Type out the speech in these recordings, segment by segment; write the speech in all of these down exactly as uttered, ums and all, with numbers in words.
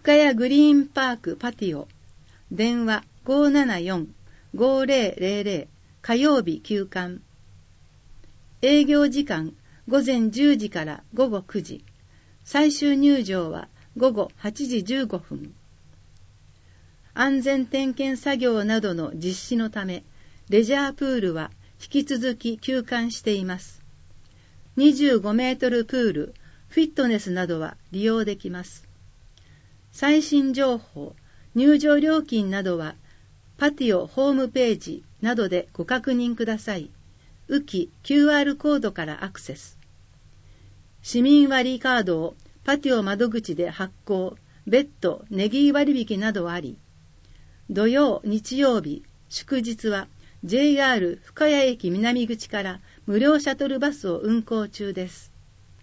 深谷グリーンパークパティオ、電話 ごーななよん ごーぜろぜろぜろ 火曜日休館。営業時間午前じゅうじから午後くじ。最終入場は午後はちじじゅうごふん。安全点検作業などの実施のため、レジャープールは引き続き休館しています。にじゅうごメートルプール、フィットネスなどは利用できます。最新情報、入場料金などはパティオホームページなどでご確認ください。浮き キューアール コードからアクセス。市民割カードをパティオ窓口で発行、別途値切り割引などあり、土曜、日曜日、祝日は ジェイアール 深谷駅南口から無料シャトルバスを運行中です。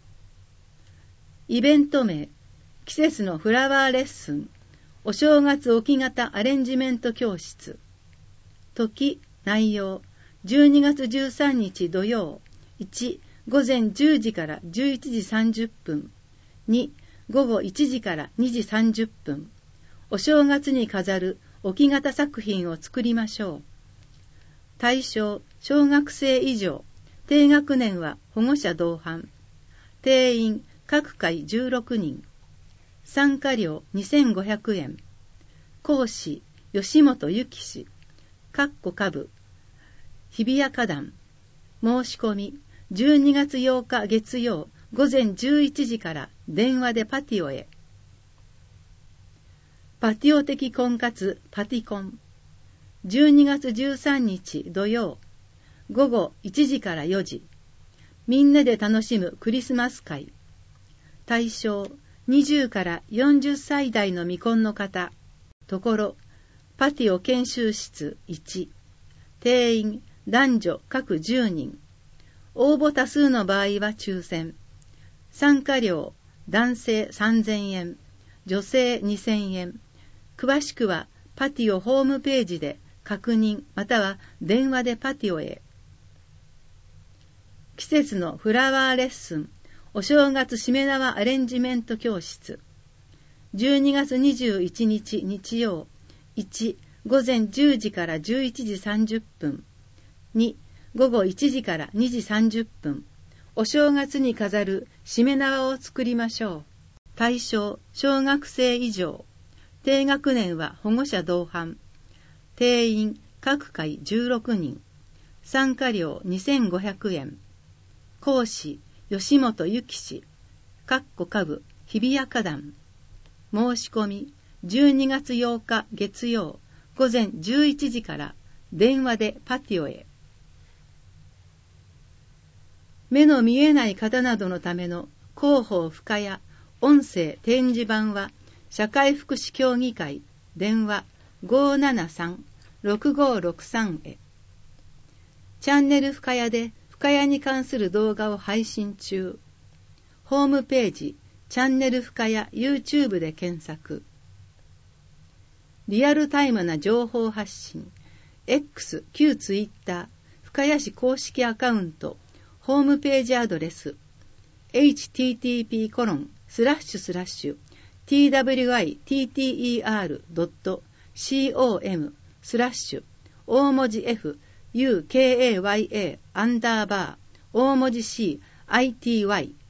イベント名、季節のフラワーレッスン、お正月置き型アレンジメント教室。時、内容、じゅうにがつじゅうさんにち土曜、いち、午前じゅうじからじゅういちじさんじゅっぷん、に、午後いちじからにじさんじゅっぷん、お正月に飾る置き型作品を作りましょう。対象、小学生以上、低学年は保護者同伴。定員、各回じゅうろくにん。参加料にせんごひゃくえん。講師、吉本由紀氏。かっこかぶ。日比谷花壇。申し込み、じゅうにがつようか月曜午前じゅういちじから電話でパティオへ。パティオ的婚活パティコン。じゅうにがつじゅうさんにち土曜、午後いちじからよじ。みんなで楽しむクリスマス会。対象、にじゅうからよんじゅっさい代の未婚の方。ところ、パティオ研修室いち。定員、男女各じゅうにん。応募多数の場合は抽選。参加料、男性さんぜんえん、女性にせんえん。詳しくはパティオホームページで確認または電話でパティオへ。季節のフラワーレッスン、お正月しめ縄アレンジメント教室。じゅうにがつにじゅういちにち日曜、いち、午前じゅうじからじゅういちじさんじゅっぷん、に、午後いちじからにじさんじゅっぷん、お正月に飾るしめ縄を作りましょう。対象、小学生以上。低学年は保護者同伴。定員、各回じゅうろくにん。参加料にせんごひゃくえん。講師、吉本由紀氏。かっこかぶ、日比谷花壇。申し込み、じゅうにがつようか月曜、午前じゅういちじから電話でパティオへ。目の見えない方などのための広報深谷音声展示板は社会福祉協議会電話 ごーななさん ろくごーろくさん へ。チャンネル深谷で深谷に関する動画を配信中。ホームページチャンネル深谷 YouTube で検索。リアルタイムな情報発信 X 旧 Twitter 深谷市公式アカウントホームページアドレス エイチティーティーピーコロンスラッシュスラッシュティーダブリューアイティーティーイーアールドットコムスラッシュ大文字 F U K A Y A アンダーバー大文字 C I T Y